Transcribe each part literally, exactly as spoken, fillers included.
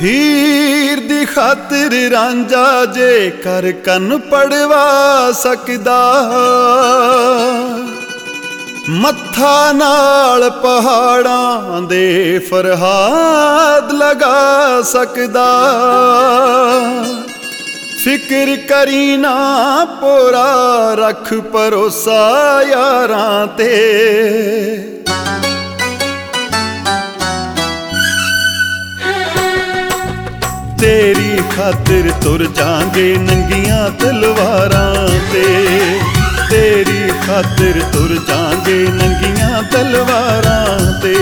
हीर दी खातिर रांझा जे कर कन पड़वा सकदा, मत्था नाल पहाड़ां दे फरहाद लगा सकदा। फिक्र करी ना पोरा रख भरोसा यारां ते, तेरी खातिर तुर जांगे नंगियां तलवारां ते, तेरी खातिर तुर जांगे नंगियां तलवारां ते।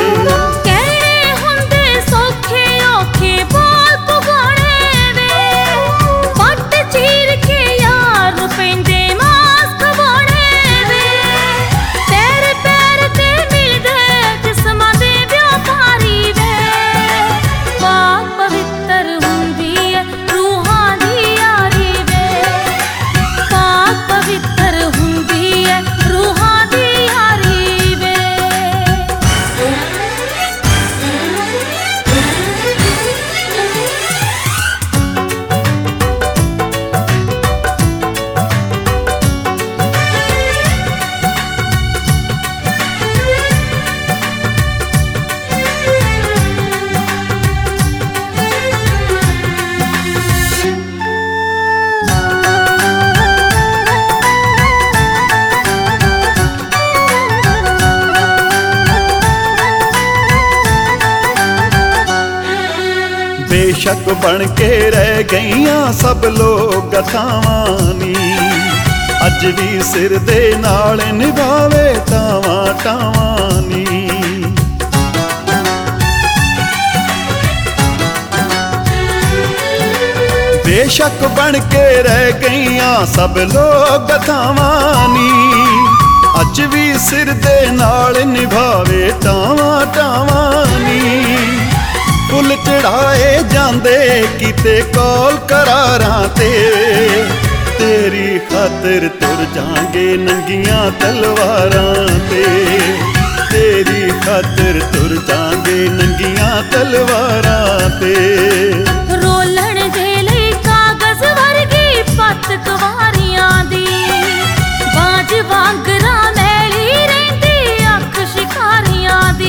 बेशक बन के रह गईयां सब लोग गथावां नी, अज भी सिर दे नाल निभावे तावां टावां नी। बेशक बन के रह गईयां सब लोग गथावां नी, अज भी सिर दे नाल निभावे तावां टावां नी। फुल चढ़ाए जांदे किते कौल करारां ते, तेरी खातिर तुर जांगे नंगियां तलवारां ते, तेरी खातिर तुर जांगे नंगियां तलवारां ते। रोलण दे लई कागज वर्गी पत कुवारियां दी, बाज वांगरा मैली रहिंदी अख शिकारियां दी।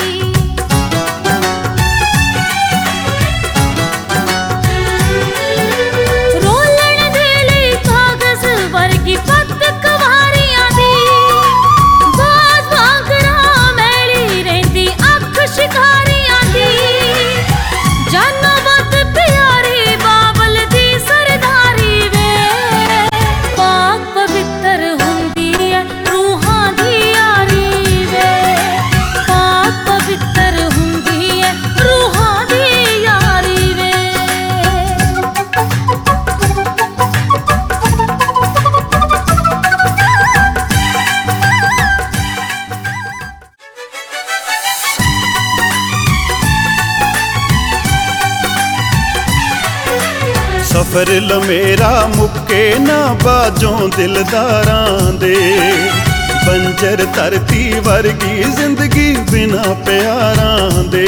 सफर लमेरा मुक्के ना बाजों दिलदारां दे, बंजर धरती वर्गी जिंदगी बिना प्यारां दे।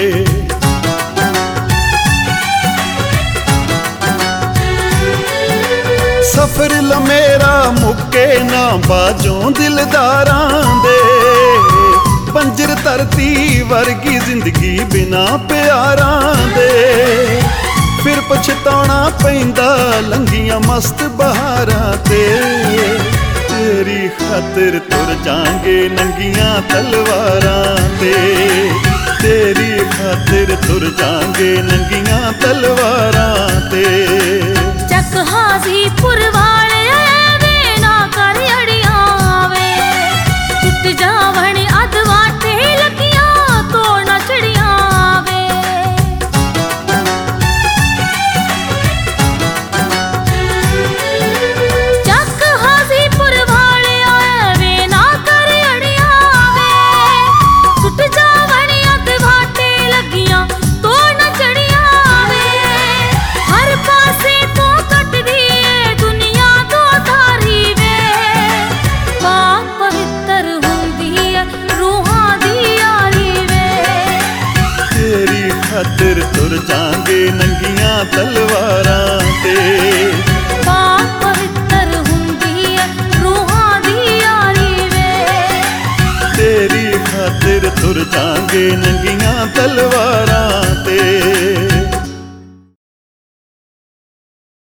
सफर लमेरा मुक्के ना बाजों दिलदारां दे, बंजर धरती वर्गी जिंदगी बिना प्यारां दे। फिर पछताना पैंदा लंघियां मस्त बहारां ते, तेरी खातिर तुर जांगे नंगियां तलवारां ते, तेरी खातिर तुर जांगे नंगियां तलवारां ते। चक हाजीपुर वाले वे ना कर अड़ियां वे, टुट जावण अधवाटे लगियां तो न चढ़ियां वे। दुनिया ਖਾਤਰ ਤੁਰ ਜਾਾਂਗੇ ਨੰਗੀਆਂ ਤਲਵਾਰਾਂ ਤੇ। ਪਾਕ ਪਵਿੱਤਰ ਹੁੰਦੀ ਹੈ ਰੂਹਾਂ ਦੀ ਯਾਰੀ ਵੇ, ਤੇਰੀ ਖਾਤਰ ਤੁਰ ਜਾਾਂਗੇ ਨੰਗੀਆਂ ਤਲਵਾਰਾਂ ਤੇ।